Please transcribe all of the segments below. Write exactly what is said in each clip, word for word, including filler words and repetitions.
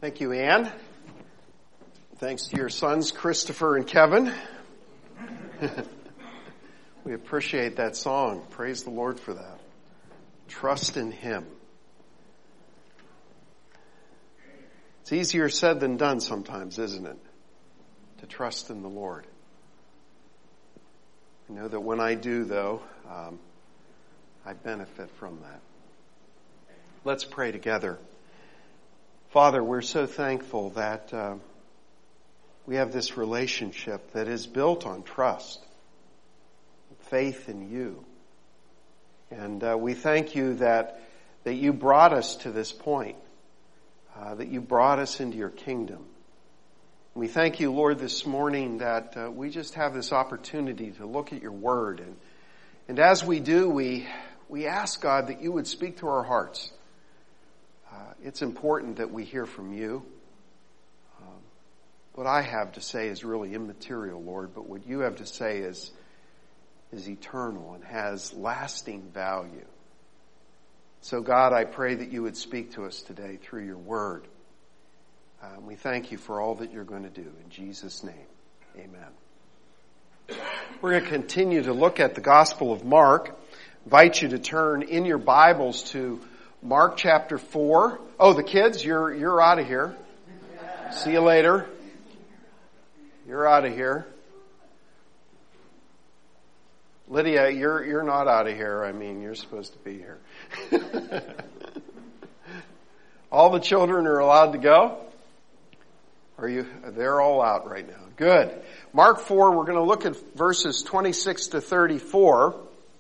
Thank you, Ann. Thanks to your sons, Christopher and Kevin. We appreciate that song. Praise the Lord for that. Trust in Him. It's easier said than done sometimes, isn't it? To trust in the Lord. I know that when I do, though, um, I benefit from that. Let's pray together. Father, we're so thankful that uh, we have this relationship that is built on trust, faith in you. And uh, we thank you that, that you brought us to this point, uh, that you brought us into your kingdom. We thank you, Lord, this morning that uh, we just have this opportunity to look at your word. And, and as we do, we, we ask, God, that you would speak to our hearts. Uh, it's important that we hear from you. Um, what I have to say is really immaterial, Lord, but what you have to say is, is eternal and has lasting value. So, God, I pray that you would speak to us today through your word. Uh, we thank you for all that you're going to do. In Jesus' name, amen. We're going to continue to look at the Gospel of Mark. I invite you to turn in your Bibles to Mark chapter four. Oh, the kids, you're you're out of here. See you later. You're out of here. Lydia, you're you're not out of here. I mean, you're supposed to be here. All the children are allowed to go? Are you? They're all out right now. Good. Mark four, we're going to look at verses twenty-six to thirty-four.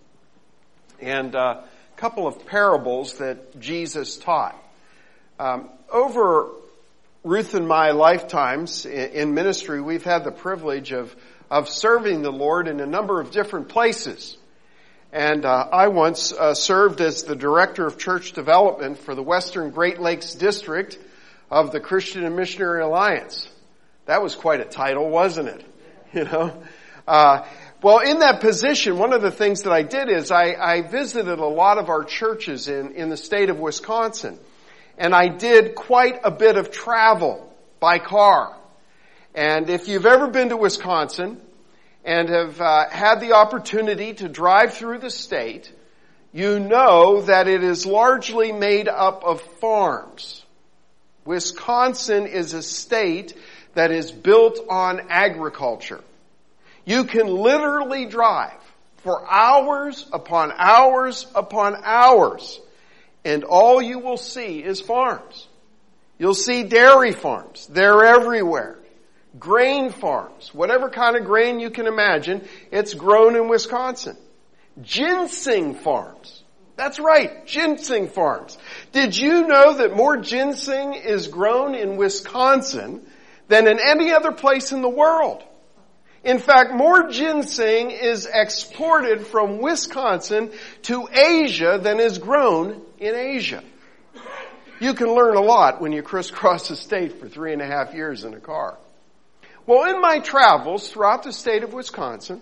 And uh couple of parables that Jesus taught. Um, over Ruth and my lifetimes in, in ministry, we've had the privilege of, of serving the Lord in a number of different places. And uh, I once uh, served as the Director of Church Development for the Western Great Lakes District of the Christian and Missionary Alliance. That was quite a title, wasn't it? You know? Uh, Well, in that position, one of the things that I did is I, I visited a lot of our churches in, in the state of Wisconsin. And I did quite a bit of travel by car. And if you've ever been to Wisconsin and have uh, had the opportunity to drive through the state, you know that it is largely made up of farms. Wisconsin is a state that is built on agriculture. You can literally drive for hours upon hours upon hours, and all you will see is farms. You'll see dairy farms. They're everywhere. Grain farms. Whatever kind of grain you can imagine, it's grown in Wisconsin. Ginseng farms. That's right, ginseng farms. Did you know that more ginseng is grown in Wisconsin than in any other place in the world? In fact, more ginseng is exported from Wisconsin to Asia than is grown in Asia. You can learn a lot when you crisscross the state for three and a half years in a car. Well, in my travels throughout the state of Wisconsin,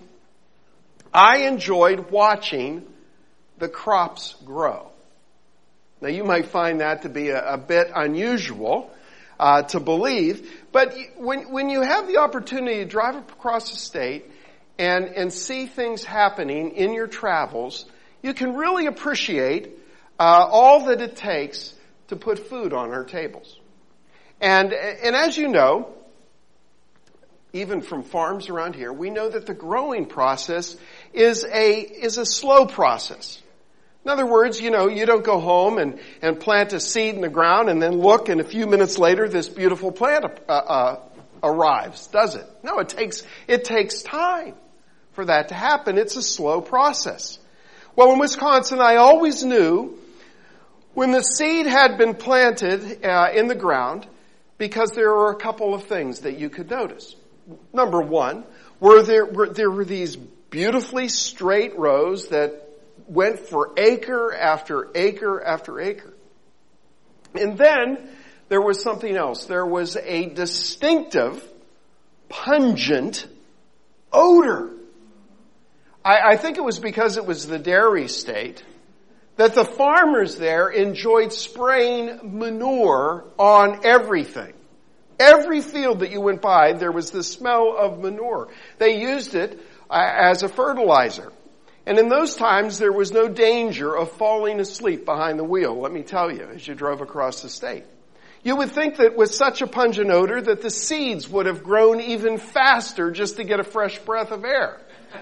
I enjoyed watching the crops grow. Now, you might find that to be a, a bit unusual Uh, to believe, but when when you have the opportunity to drive across the state and and see things happening in your travels, you can really appreciate uh, all that it takes to put food on our tables. And and as you know, even from farms around here, we know that the growing process is a is a slow process. In other words, you know, you don't go home and, and plant a seed in the ground and then look, and a few minutes later this beautiful plant uh, uh, arrives, does it? No, it takes it takes time for that to happen. It's a slow process. Well, in Wisconsin, I always knew when the seed had been planted uh, in the ground, because there were a couple of things that you could notice. Number one, were there were there were these beautifully straight rows that went for acre after acre after acre. And then there was something else. There was a distinctive, pungent odor. I, I think it was because it was the dairy state that the farmers there enjoyed spraying manure on everything. Every field that you went by, there was the smell of manure. They used it uh, as a fertilizer. And in those times, there was no danger of falling asleep behind the wheel, let me tell you, as you drove across the state. You would think that with such a pungent odor that the seeds would have grown even faster just to get a fresh breath of air.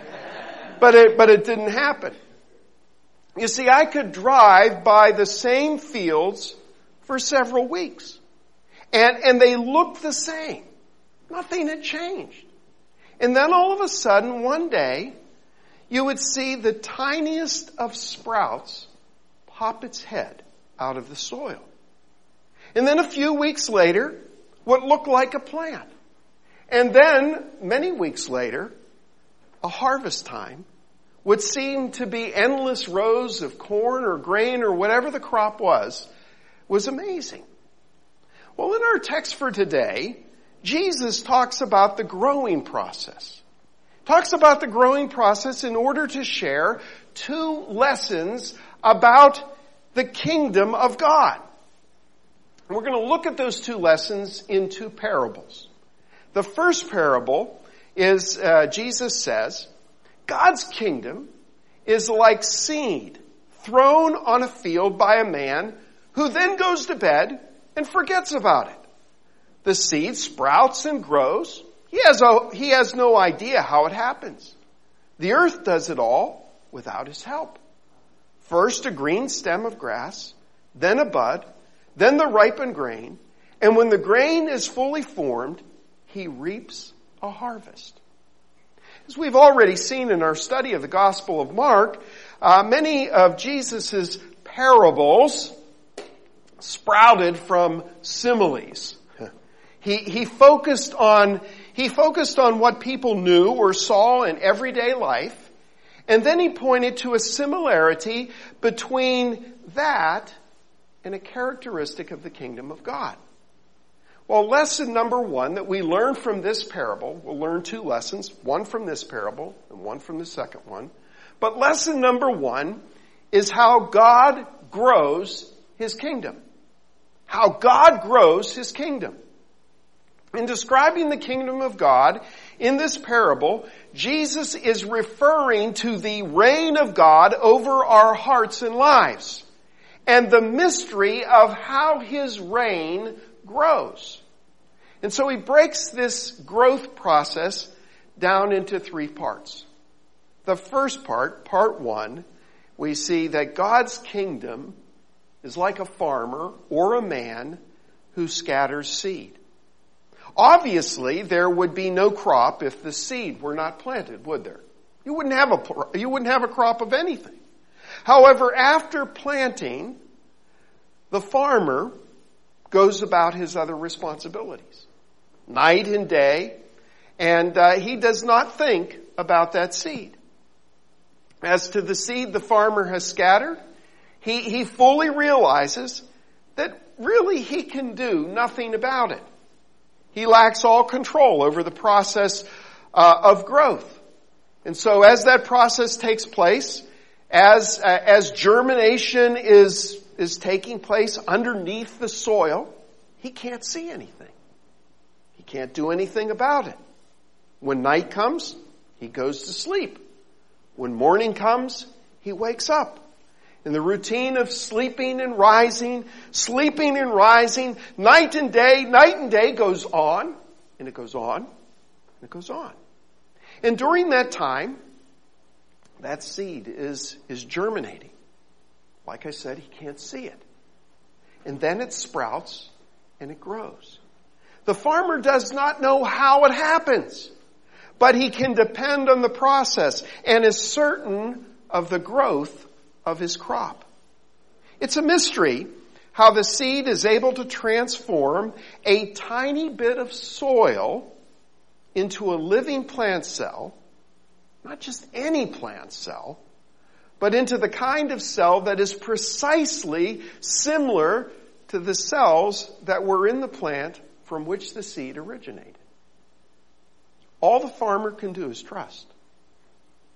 But it, but it didn't happen. You see, I could drive by the same fields for several weeks. And, and they looked the same. Nothing had changed. And then all of a sudden, one day, you would see the tiniest of sprouts pop its head out of the soil. And then a few weeks later, what looked like a plant. And then, many weeks later, a harvest time would seem to be endless rows of corn or grain or whatever the crop was, was amazing. Well, in our text for today, Jesus talks about the growing process. Talks about the growing process in order to share two lessons about the kingdom of God. And we're going to look at those two lessons in two parables. The first parable is, uh, Jesus says, God's kingdom is like seed thrown on a field by a man who then goes to bed and forgets about it. The seed sprouts and grows. He has, a, he has no idea how it happens. The earth does it all without his help. First a green stem of grass, then a bud, then the ripened grain, and when the grain is fully formed, he reaps a harvest. As we've already seen in our study of the Gospel of Mark, uh, many of Jesus' parables sprouted from similes. He, he focused on, he focused on what people knew or saw in everyday life, and then he pointed to a similarity between that and a characteristic of the kingdom of God. Well, lesson number one that we learn from this parable, we'll learn two lessons, one from this parable and one from the second one. But lesson number one is how God grows his kingdom. How God grows his kingdom. In describing the kingdom of God in this parable, Jesus is referring to the reign of God over our hearts and lives, and the mystery of how his reign grows. And so he breaks this growth process down into three parts. The first part, part one, we see that God's kingdom is like a farmer or a man who scatters seed. Obviously, there would be no crop if the seed were not planted, would there? You wouldn't have a, you wouldn't have a crop of anything. However, after planting, the farmer goes about his other responsibilities, night and day, and uh, he does not think about that seed. As to the seed the farmer has scattered, he, he fully realizes that really he can do nothing about it. He lacks all control over the process uh, of growth. And so as that process takes place, as uh, as germination is is taking place underneath the soil, he can't see anything. He can't do anything about it. When night comes, he goes to sleep. When morning comes, he wakes up. In the routine of sleeping and rising, sleeping and rising, night and day, night and day goes on, and it goes on, and it goes on. And during that time, that seed is, is germinating. Like I said, he can't see it. And then it sprouts and it grows. The farmer does not know how it happens, but he can depend on the process and is certain of the growth of his crop. It's a mystery how the seed is able to transform a tiny bit of soil into a living plant cell, not just any plant cell, but into the kind of cell that is precisely similar to the cells that were in the plant from which the seed originated. All the farmer can do is trust.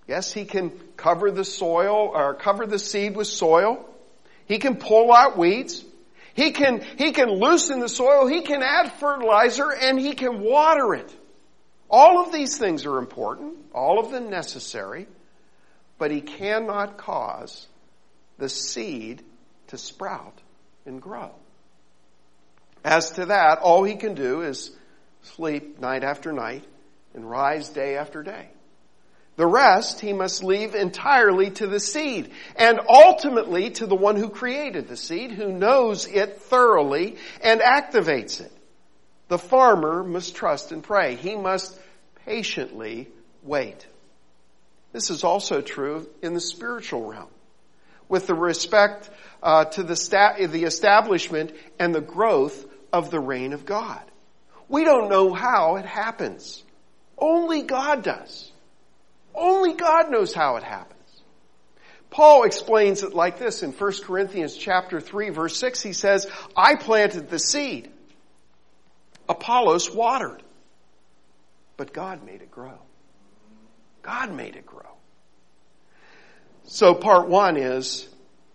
Yes, he can cover the soil or cover the seed with soil. He can pull out weeds. He can, he can loosen the soil. He can add fertilizer and he can water it. All of these things are important, all of them necessary, but he cannot cause the seed to sprout and grow. As to that, all he can do is sleep night after night and rise day after day. The rest he must leave entirely to the seed and ultimately to the one who created the seed, who knows it thoroughly and activates it. The farmer must trust and pray. He must patiently wait. This is also true in the spiritual realm with the respect uh, to the, sta- the establishment and the growth of the reign of God. We don't know how it happens. Only God does. Only God knows how it happens. Paul explains it like this in First Corinthians chapter three, verse six. He says, I planted the seed. Apollos watered. But God made it grow. God made it grow. So part one is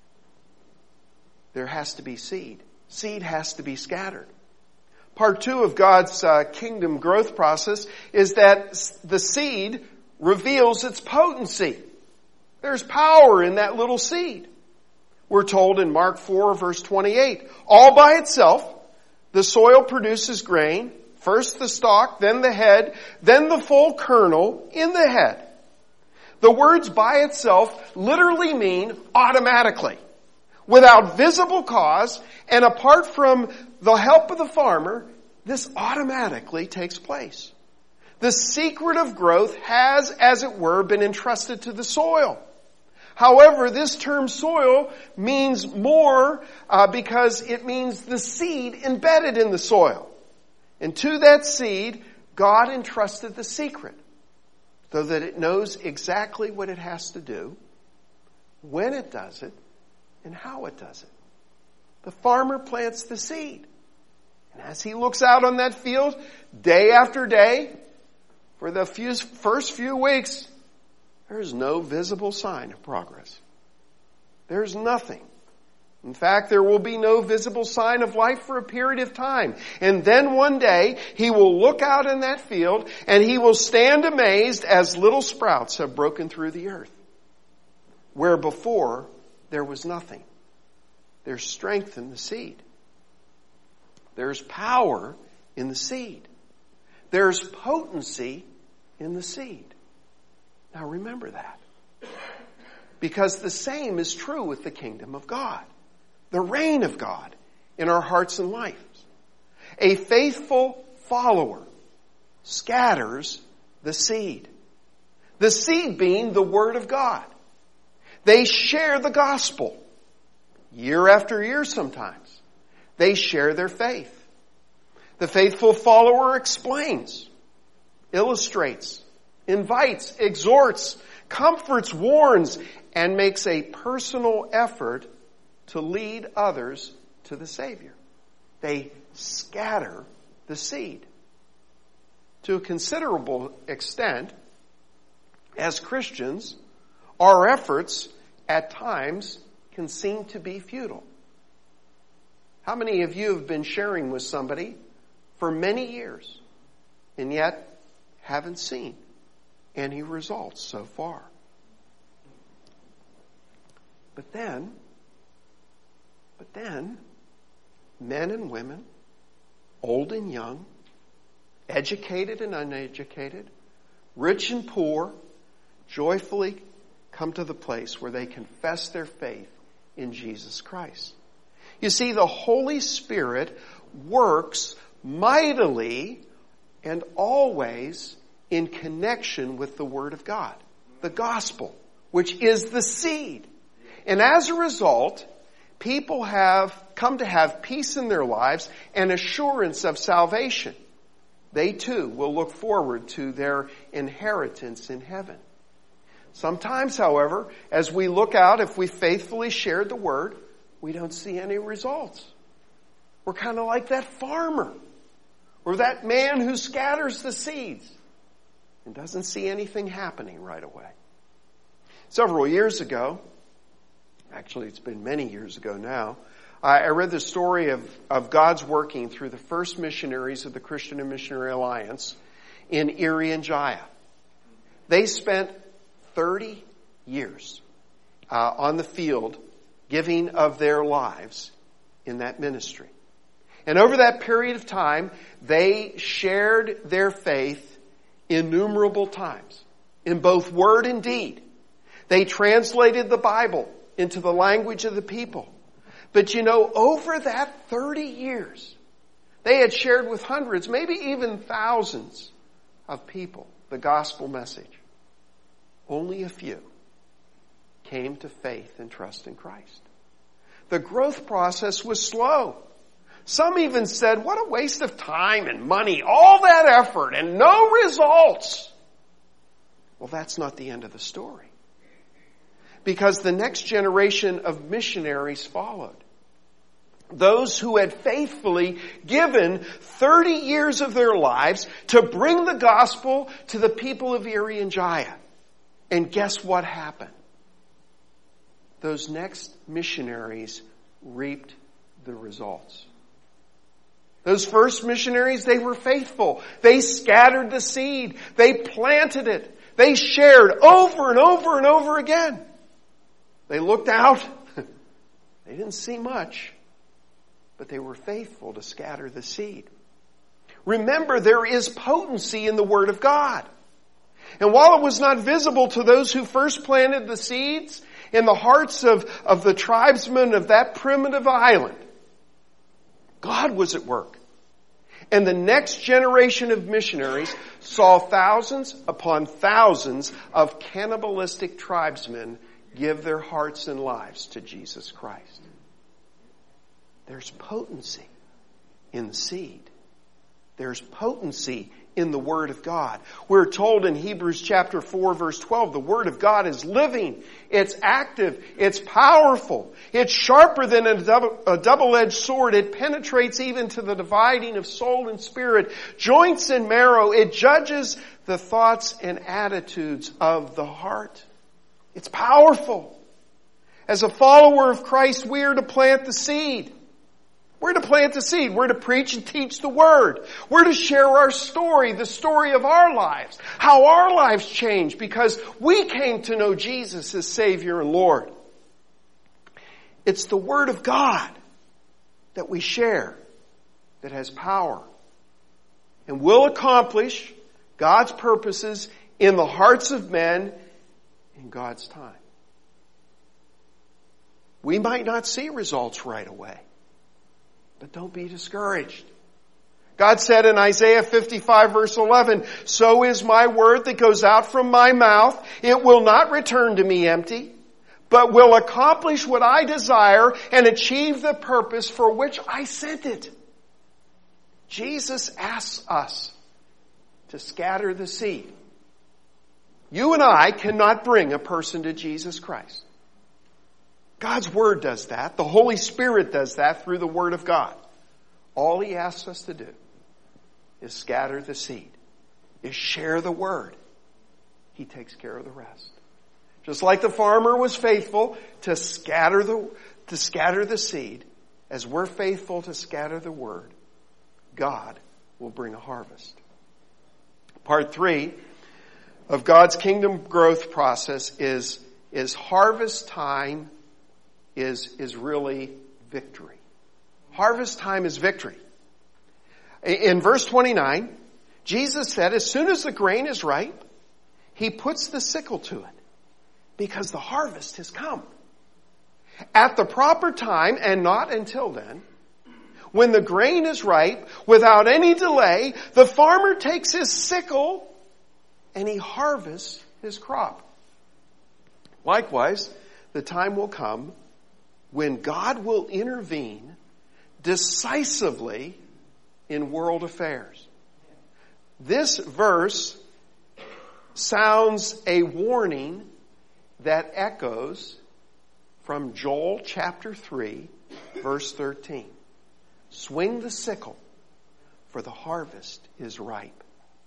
there has to be seed. Seed has to be scattered. Part two of God's uh, kingdom growth process is that the seed reveals its potency. There's power in that little seed. We're told in Mark four, verse twenty-eight, all by itself, the soil produces grain, first the stalk, then the head, then the full kernel in the head. The words by itself literally mean automatically, without visible cause, and apart from the help of the farmer, this automatically takes place. The secret of growth has, as it were, been entrusted to the soil. However, this term soil means more uh, because it means the seed embedded in the soil. And to that seed, God entrusted the secret so that it knows exactly what it has to do, when it does it, and how it does it. The farmer plants the seed. And as he looks out on that field, day after day, for the few, first few weeks, there's no visible sign of progress. There's nothing. In fact, there will be no visible sign of life for a period of time. And then one day, he will look out in that field and he will stand amazed as little sprouts have broken through the earth. Where before, there was nothing. There's strength in the seed. There's power in the seed. There's potency in the seed. Now remember that. Because the same is true with the kingdom of God. The reign of God in our hearts and lives. A faithful follower scatters the seed. The seed being the Word of God. They share the gospel. Year after year sometimes. They share their faith. The faithful follower explains, illustrates, invites, exhorts, comforts, warns, and makes a personal effort to lead others to the Savior. They scatter the seed. To a considerable extent, as Christians, our efforts at times can seem to be futile. How many of you have been sharing with somebody for many years and yet haven't seen any results so far? But then, but then, men and women, old and young, educated and uneducated, rich and poor, joyfully come to the place where they confess their faith in Jesus Christ. You see, the Holy Spirit works mightily and always in connection with the Word of God, the gospel, which is the seed. And as a result, people have come to have peace in their lives and assurance of salvation. They too will look forward to their inheritance in heaven. Sometimes, however, as we look out, if we faithfully shared the Word, we don't see any results. We're kind of like that farmer or that man who scatters the seeds and doesn't see anything happening right away. Several years ago, actually it's been many years ago now, I read the story of, of God's working through the first missionaries of the Christian and Missionary Alliance in Irian Jaya. They spent thirty years uh, on the field giving of their lives in that ministry. And over that period of time, they shared their faith innumerable times, in both word and deed. They translated the Bible into the language of the people. But you know, over that thirty years, they had shared with hundreds, maybe even thousands of people the gospel message. Only a few came to faith and trust in Christ. The growth process was slow. Some even said, what a waste of time and money, all that effort and no results. Well, that's not the end of the story. Because the next generation of missionaries followed. Those who had faithfully given thirty years of their lives to bring the gospel to the people of Irian Jaya. And guess what happened? Those next missionaries reaped the results. Those first missionaries, they were faithful. They scattered the seed. They planted it. They shared over and over and over again. They looked out. They didn't see much, but they were faithful to scatter the seed. Remember, there is potency in the Word of God. And while it was not visible to those who first planted the seeds in the hearts of, of the tribesmen of that primitive island, God was at work. And the next generation of missionaries saw thousands upon thousands of cannibalistic tribesmen give their hearts and lives to Jesus Christ. There's potency in the seed. There's potency in the Word of God. We're told in Hebrews chapter four verse twelve, the Word of God is living, it's active, it's powerful, it's sharper than a, double, a double-edged sword, it penetrates even to the dividing of soul and spirit, joints and marrow, it judges the thoughts and attitudes of the heart. It's powerful. As a follower of Christ, we are to plant the seed. We're to plant the seed. We're to preach and teach the Word. We're to share our story, the story of our lives, how our lives changed because we came to know Jesus as Savior and Lord. It's the Word of God that we share that has power and will accomplish God's purposes in the hearts of men in God's time. We might not see results right away. But don't be discouraged. God said in Isaiah fifty-five verse eleven, so is my word that goes out from my mouth. It will not return to me empty, but will accomplish what I desire and achieve the purpose for which I sent it. Jesus asks us to scatter the seed. You and I cannot bring a person to Jesus Christ. God's Word does that. The Holy Spirit does that through the Word of God. All He asks us to do is scatter the seed, is share the Word. He takes care of the rest. Just like the farmer was faithful to scatter the, to scatter the seed, as we're faithful to scatter the Word, God will bring a harvest. Part three of God's kingdom growth process is, is harvest time is, is really victory. Harvest time is victory. In verse twenty-nine, Jesus said, as soon as the grain is ripe, He puts the sickle to it because the harvest has come. At the proper time, and not until then, when the grain is ripe, without any delay, the farmer takes his sickle and he harvests his crop. Likewise, the time will come when God will intervene decisively in world affairs. This verse sounds a warning that echoes from Joel chapter three, verse thirteen. Swing the sickle, for the harvest is ripe.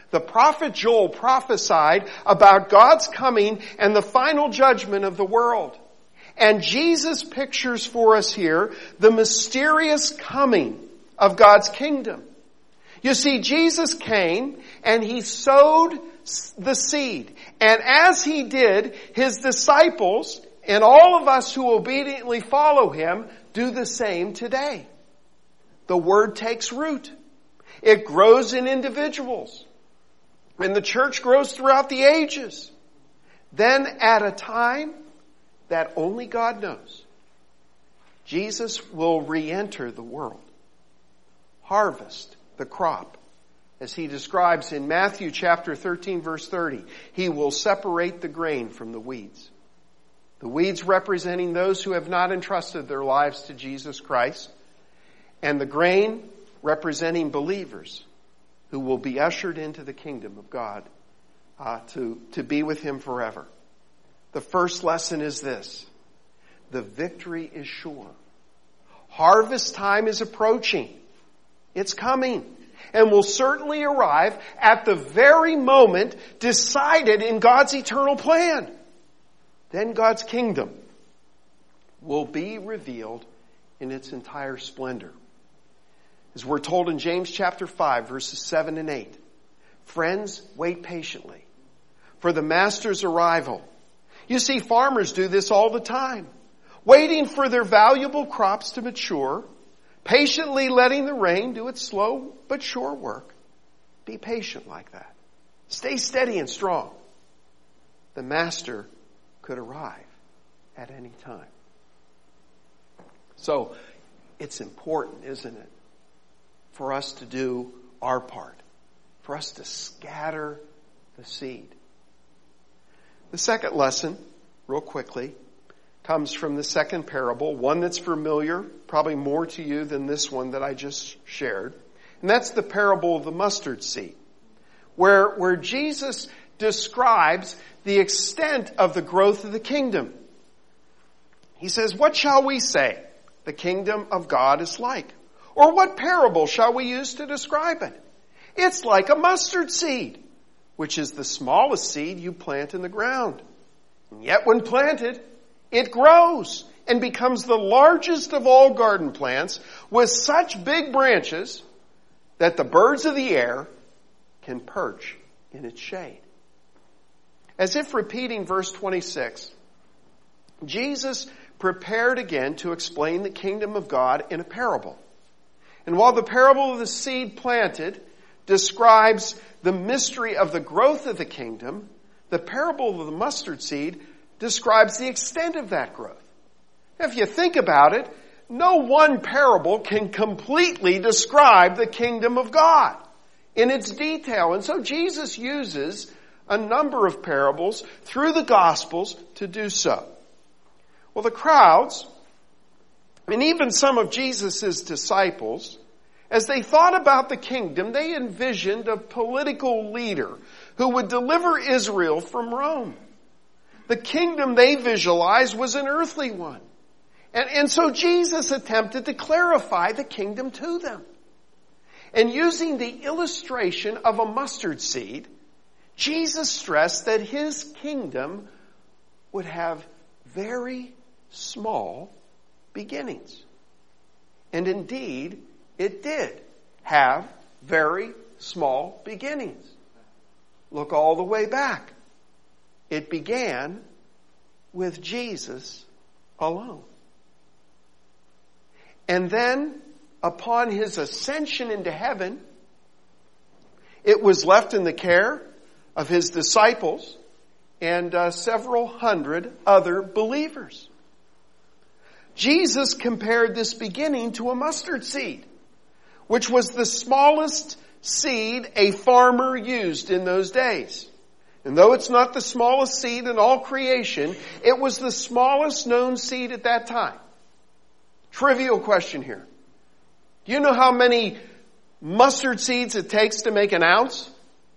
The prophet Joel prophesied about God's coming and the final judgment of the world. And Jesus pictures for us here the mysterious coming of God's kingdom. You see, Jesus came and he sowed the seed. And as he did, his disciples and all of us who obediently follow him do the same today. The word takes root. It grows in individuals. And the church grows throughout the ages. Then at a time that only God knows, Jesus will re-enter the world. Harvest the crop. As he describes in Matthew chapter thirteen verse thirty, he will separate the grain from the weeds. The weeds representing those who have not entrusted their lives to Jesus Christ, and the grain representing believers who will be ushered into the kingdom of God uh, to, to be with him forever. The first lesson is this: the victory is sure. Harvest time is approaching. It's coming, and will certainly arrive at the very moment decided in God's eternal plan. Then God's kingdom will be revealed in its entire splendor. As we're told in James chapter five, verses seven and eight, friends, wait patiently for the master's arrival. You see, farmers do this all the time, waiting for their valuable crops to mature, patiently letting the rain do its slow but sure work. Be patient like that. Stay steady and strong. The master could arrive at any time. So, it's important, isn't it, for us to do our part, for us to scatter the seed. The second lesson, real quickly, comes from the second parable, one that's familiar, probably more to you than this one that I just shared. And that's the parable of the mustard seed, where, where Jesus describes the extent of the growth of the kingdom. He says, what shall we say the kingdom of God is like? Or what parable shall we use to describe it? It's like a mustard seed, which is the smallest seed you plant in the ground. And yet when planted, it grows and becomes the largest of all garden plants with such big branches that the birds of the air can perch in its shade. As if repeating verse twenty-six, Jesus prepared again to explain the kingdom of God in a parable. And while the parable of the seed planted describes the mystery of the growth of the kingdom, the parable of the mustard seed describes the extent of that growth. If you think about it, no one parable can completely describe the kingdom of God in its detail. And so Jesus uses a number of parables through the Gospels to do so. Well, the crowds, and even some of Jesus' disciples, as they thought about the kingdom, they envisioned a political leader who would deliver Israel from Rome. The kingdom they visualized was an earthly one. And, and so Jesus attempted to clarify the kingdom to them. And using the illustration of a mustard seed, Jesus stressed that his kingdom would have very small beginnings. And indeed, it did have very small beginnings. Look all the way back. It began with Jesus alone. And then, upon his ascension into heaven, it was left in the care of his disciples and uh, several hundred other believers. Jesus compared this beginning to a mustard seed, which was the smallest seed a farmer used in those days. And though it's not the smallest seed in all creation, it was the smallest known seed at that time. Trivial question here. Do you know how many mustard seeds it takes to make an ounce?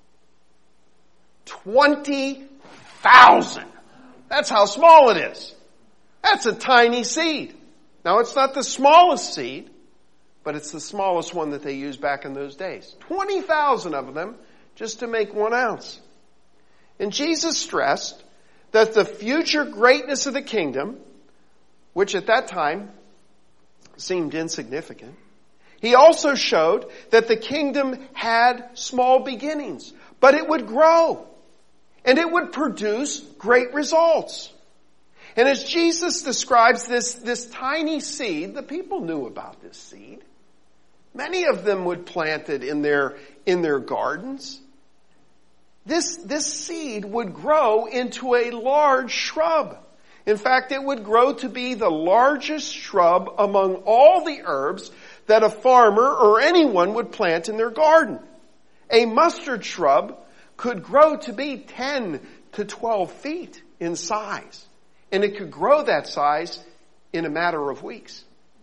twenty thousand. That's how small it is. That's a tiny seed. Now, it's not the smallest seed, but it's the smallest one that they used back in those days. twenty thousand of them just to make one ounce. And Jesus stressed that the future greatness of the kingdom, which at that time seemed insignificant, he also showed that the kingdom had small beginnings, but it would grow and it would produce great results. And as Jesus describes this, this tiny seed, the people knew about this seed. Many of them would plant it in their, in their gardens. This, this seed would grow into a large shrub. In fact, it would grow to be the largest shrub among all the herbs that a farmer or anyone would plant in their garden. A mustard shrub could grow to be ten to twelve feet in size. And it could grow that size in a matter of weeks.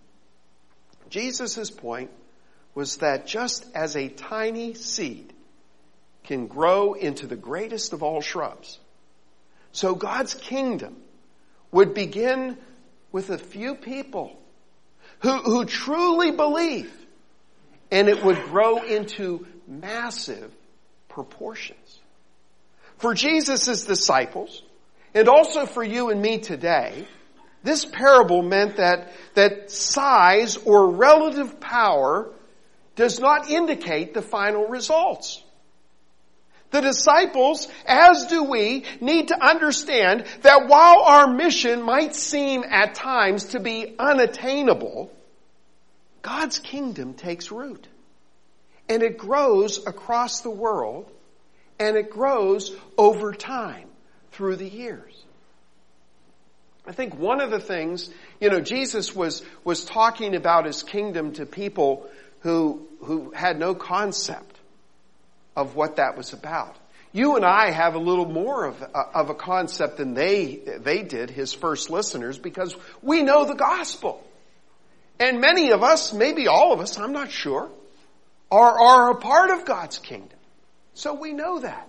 Jesus' point was that just as a tiny seed can grow into the greatest of all shrubs, so God's kingdom would begin with a few people who, who truly believe, and it would grow into massive proportions. For Jesus' disciples, and also for you and me today, this parable meant that, that size or relative power does not indicate the final results. The disciples, as do we, need to understand that while our mission might seem at times to be unattainable, God's kingdom takes root. And it grows across the world, and it grows over time through the years. I think one of the things, you know, Jesus was, was talking about his kingdom to people who, who had no concept of what that was about. You and I have a little more of, of a concept than they, they did, his first listeners, because we know the gospel. And many of us, maybe all of us, I'm not sure, are, are a part of God's kingdom. So we know that.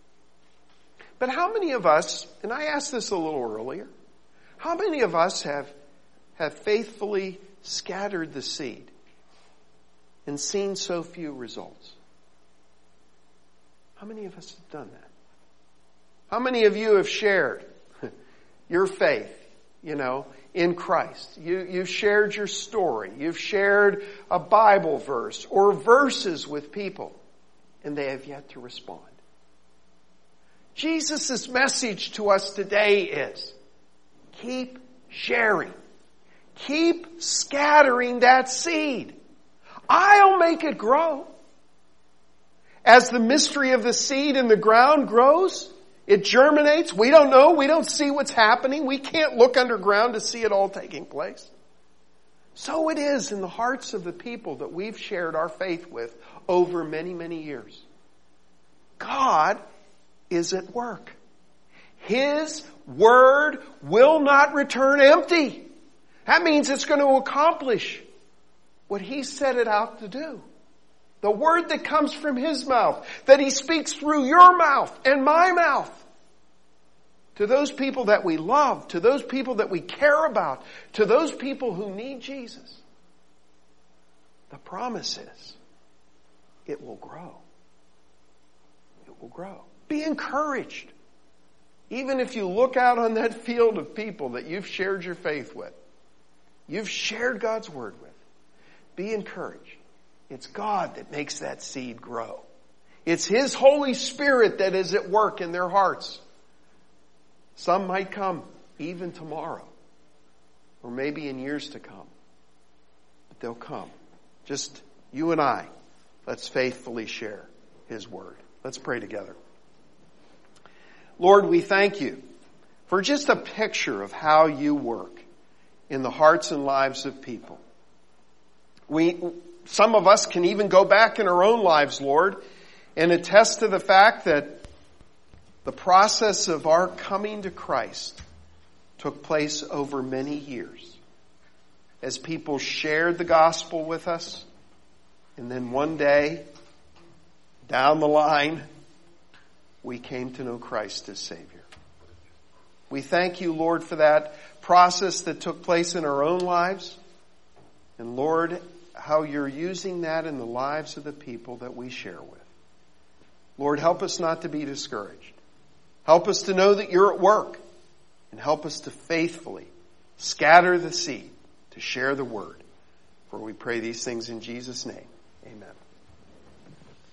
But how many of us, and I asked this a little earlier, how many of us have, have faithfully scattered the seed and seen so few results? How many of us have done that? How many of you have shared your faith, you know, in Christ? You, you've shared your story. You've shared a Bible verse or verses with people, and they have yet to respond. Jesus' message to us today is, keep sharing. Keep scattering that seed. I'll make it grow. As the mystery of the seed in the ground grows, it germinates. We don't know. We don't see what's happening. We can't look underground to see it all taking place. So it is in the hearts of the people that we've shared our faith with over many, many years. God is at work. His word will not return empty. That means it's going to accomplish what he set it out to do. The word that comes from his mouth, that he speaks through your mouth and my mouth. To those people that we love, to those people that we care about, to those people who need Jesus. The promise is, it will grow. It will grow. Be encouraged. Even if you look out on that field of people that you've shared your faith with, you've shared God's word with, be encouraged. It's God that makes that seed grow. It's his Holy Spirit that is at work in their hearts. Some might come even tomorrow, or maybe in years to come. But they'll come. Just you and I, let's faithfully share his word. Let's pray together. Lord, we thank you for just a picture of how you work in the hearts and lives of people. We, some of us can even go back in our own lives, Lord, and attest to the fact that the process of our coming to Christ took place over many years. As people shared the gospel with us, and then one day, down the line, we came to know Christ as Savior. We thank you, Lord, for that process that took place in our own lives. And Lord, how you're using that in the lives of the people that we share with. Lord, help us not to be discouraged. Help us to know that you're at work, and help us to faithfully scatter the seed to share the word. For we pray these things in Jesus' name. Amen.